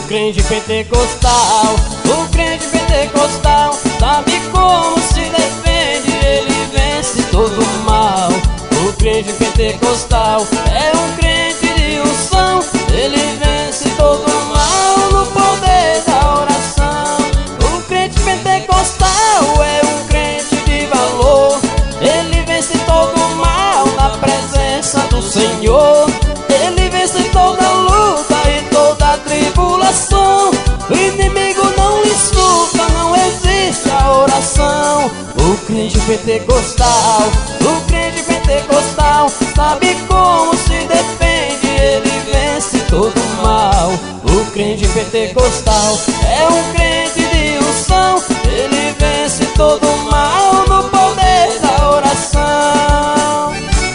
crente pentecostal, o crente pentecostal sabe como se defende, ele vence todo o mal. O crente pentecostal é um crente de unção, ele vence todo o mal no poder da oração. O crente pentecostal é um crente de valor, ele vence todo o mal na presença do Senhor. Ele vence toda luta e toda tribulação, o inimigo não lhe escuta, não existe a oração. O crente pentecostal, o crente pentecostal sabe como se defende, ele vence todo o mal. O crente pentecostal é um crente de unção, ele vence todo o mal no poder da oração.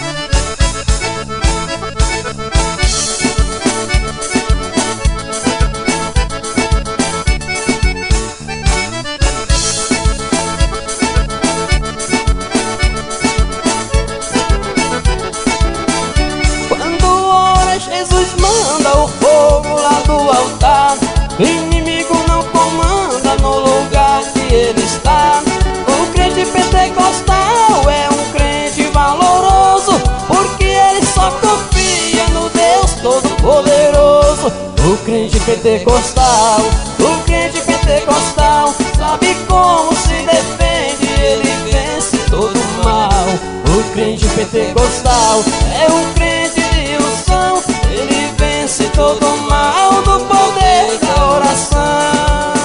Jesus manda o fogo lá do altar, o inimigo não comanda no lugar que ele está. O crente pentecostal é um crente valoroso, porque ele só confia no Deus Todo-Poderoso. O crente pentecostal, o crente pentecostal sabe como se defende, ele vence todo o mal. O crente pentecostal é um crente de unção, ele vence todo o mal no poder da oração.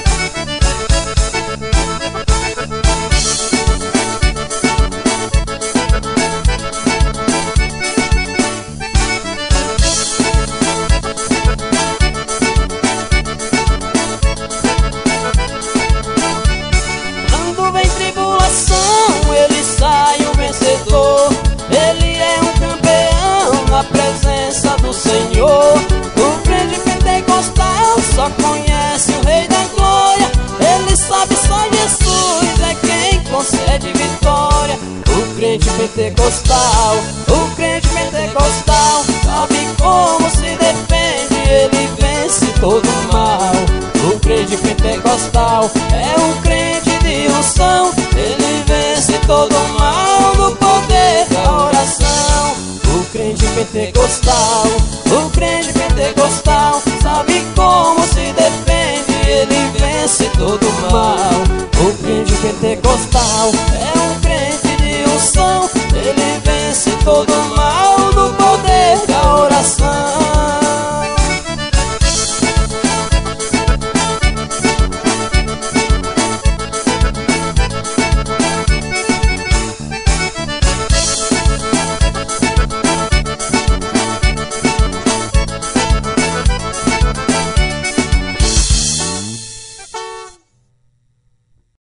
Quando vem tribulação, ele sai o vencedor, ele é um campeão na presença do Senhor. O crente pentecostal só conhece o Rei da Glória, ele sabe só Jesus é quem concede vitória. O crente pentecostal, o crente pentecostal sabe como se defende, ele vence todo o mal. O crente pentecostal é um crente de unção, ele vence todo o mal no poder da oração. O crente pentecostal, o crente pentecostal sabe como se defende, ele vence todo o mal. O crente pentecostal